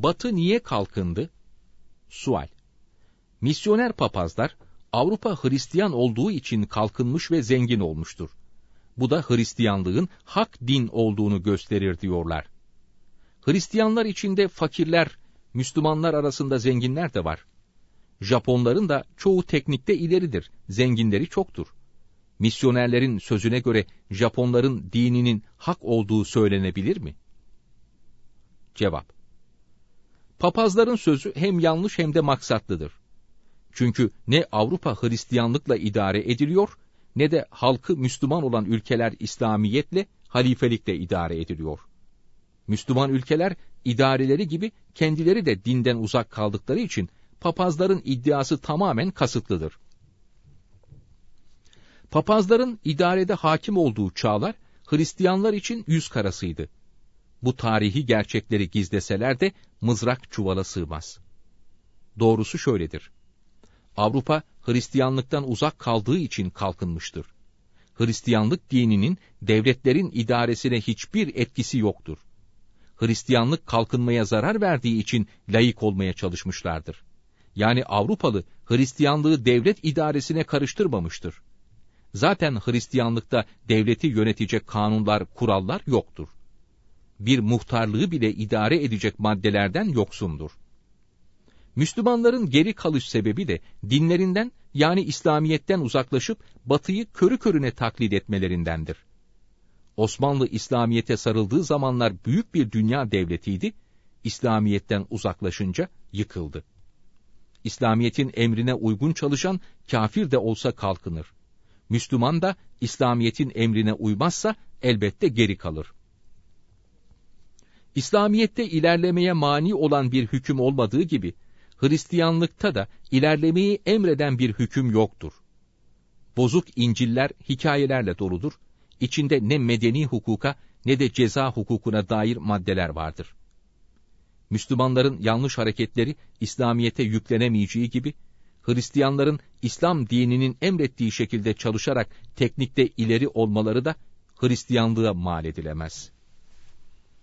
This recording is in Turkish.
Batı niye kalkındı? Sual. Misyoner papazlar, Avrupa Hristiyan olduğu için kalkınmış ve zengin olmuştur. Bu da Hristiyanlığın hak din olduğunu gösterir diyorlar. Hristiyanlar içinde fakirler, Müslümanlar arasında zenginler de var. Japonların da çoğu teknikte ileridir, zenginleri çoktur. Misyonerlerin sözüne göre Japonların dininin hak olduğu söylenebilir mi? Cevap. Papazların sözü hem yanlış hem de maksatlıdır. Çünkü ne Avrupa Hristiyanlıkla idare ediliyor, ne de halkı Müslüman olan ülkeler İslamiyetle, halifelikle idare ediliyor. Müslüman ülkeler idareleri gibi kendileri de dinden uzak kaldıkları için papazların iddiası tamamen kasıtlıdır. Papazların idarede hakim olduğu çağlar Hristiyanlar için yüz karasıydı. Bu tarihi gerçekleri gizleseler de mızrak çuvala sığmaz. Doğrusu şöyledir. Avrupa Hristiyanlıktan uzak kaldığı için kalkınmıştır. Hristiyanlık dininin devletlerin idaresine hiçbir etkisi yoktur. Hristiyanlık kalkınmaya zarar verdiği için laik olmaya çalışmışlardır. Yani Avrupalı Hristiyanlığı devlet idaresine karıştırmamıştır. Zaten Hristiyanlıkta devleti yönetecek kanunlar, kurallar yoktur. Bir muhtarlığı bile idare edecek maddelerden yoksundur. Müslümanların geri kalış sebebi de dinlerinden yani İslamiyet'ten uzaklaşıp Batı'yı körü körüne taklit etmelerindendir. Osmanlı İslamiyet'e sarıldığı zamanlar büyük bir dünya devletiydi, İslamiyet'ten uzaklaşınca yıkıldı. İslamiyet'in emrine uygun çalışan kafir de olsa kalkınır. Müslüman da İslamiyet'in emrine uymazsa elbette geri kalır. İslamiyet'te ilerlemeye mani olan bir hüküm olmadığı gibi, Hristiyanlıkta da ilerlemeyi emreden bir hüküm yoktur. Bozuk İncil'ler hikayelerle doludur, içinde ne medeni hukuka ne de ceza hukukuna dair maddeler vardır. Müslümanların yanlış hareketleri İslamiyet'e yüklenemeyeceği gibi, Hristiyanların İslam dininin emrettiği şekilde çalışarak teknikte ileri olmaları da Hristiyanlığa mal edilemez.